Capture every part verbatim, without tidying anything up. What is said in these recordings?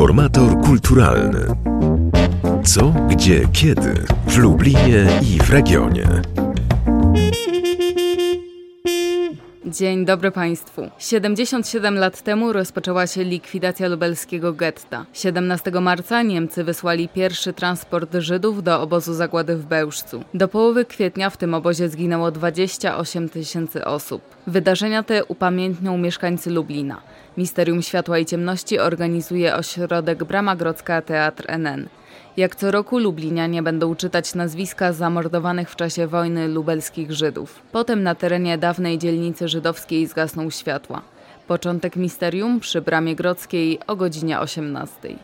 Informator kulturalny. Co, gdzie, kiedy w Lublinie i w regionie. Dzień dobry Państwu. siedemdziesiąt siedem lat temu rozpoczęła się likwidacja lubelskiego getta. siedemnastego marca Niemcy wysłali pierwszy transport Żydów do obozu zagłady w Bełżcu. Do połowy kwietnia w tym obozie zginęło dwadzieścia osiem tysięcy osób. Wydarzenia te upamiętnią mieszkańcy Lublina. Misterium Światła i Ciemności organizuje ośrodek Brama Grodzka Teatr N N. Jak co roku lublinianie będą czytać nazwiska zamordowanych w czasie wojny lubelskich Żydów. Potem na terenie dawnej dzielnicy żydowskiej zgasną światła. Początek misterium przy Bramie Grodzkiej o godzinie osiemnastej.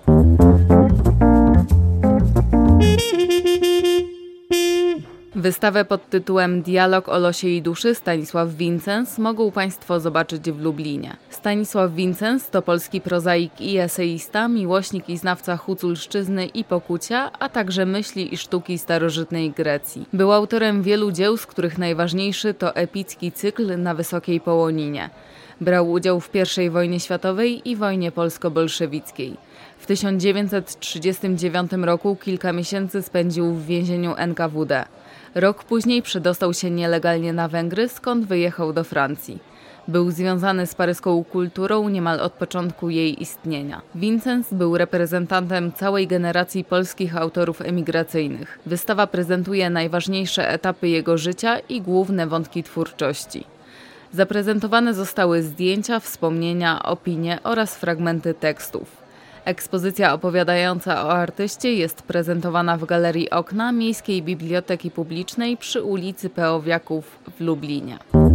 Wystawę pod tytułem Dialog o losie i duszy Stanisław Wincens mogą Państwo zobaczyć w Lublinie. Stanisław Wincens to polski prozaik i eseista, miłośnik i znawca huculszczyzny i pokucia, a także myśli i sztuki starożytnej Grecji. Był autorem wielu dzieł, z których najważniejszy to epicki cykl Na Wysokiej Połoninie. Brał udział w pierwszej wojnie światowej i wojnie polsko-bolszewickiej. W tysiąc dziewięćset trzydziestym dziewiątym roku kilka miesięcy spędził w więzieniu N K W D. Rok później przedostał się nielegalnie na Węgry, skąd wyjechał do Francji. Był związany z paryską kulturą niemal od początku jej istnienia. Wincens był reprezentantem całej generacji polskich autorów emigracyjnych. Wystawa prezentuje najważniejsze etapy jego życia i główne wątki twórczości. Zaprezentowane zostały zdjęcia, wspomnienia, opinie oraz fragmenty tekstów. Ekspozycja opowiadająca o artyście jest prezentowana w Galerii Okna Miejskiej Biblioteki Publicznej przy ulicy Peowiaków w Lublinie.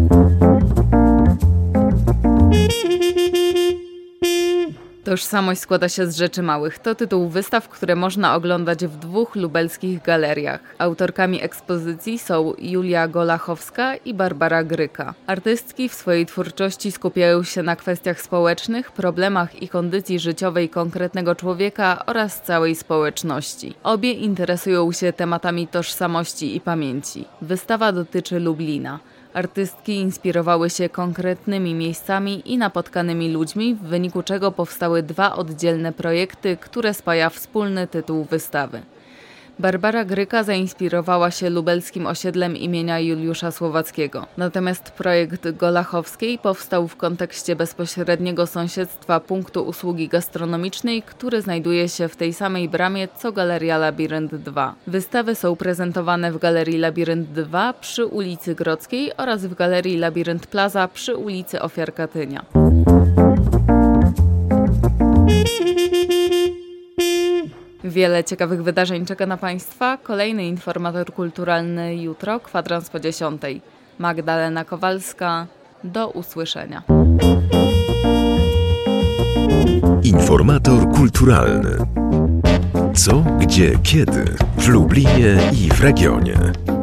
Tożsamość składa się z rzeczy małych. To tytuł wystaw, które można oglądać w dwóch lubelskich galeriach. Autorkami ekspozycji są Julia Golachowska i Barbara Gryka. Artystki w swojej twórczości skupiają się na kwestiach społecznych, problemach i kondycji życiowej konkretnego człowieka oraz całej społeczności. Obie interesują się tematami tożsamości i pamięci. Wystawa dotyczy Lublina. Artystki inspirowały się konkretnymi miejscami i napotkanymi ludźmi, w wyniku czego powstały dwa oddzielne projekty, które spaja wspólny tytuł wystawy. Barbara Gryka zainspirowała się lubelskim osiedlem imienia Juliusza Słowackiego. Natomiast projekt Golachowskiej powstał w kontekście bezpośredniego sąsiedztwa punktu usługi gastronomicznej, który znajduje się w tej samej bramie co Galeria Labirynt dwa. Wystawy są prezentowane w Galerii Labirynt dwa przy ulicy Grodzkiej oraz w Galerii Labirynt Plaza przy ulicy Ofiar Katynia. Wiele ciekawych wydarzeń czeka na Państwa. Kolejny informator kulturalny jutro, kwadrans po dziesiątej. Magdalena Kowalska. Do usłyszenia. Informator kulturalny. Co, gdzie, kiedy w Lublinie i w regionie.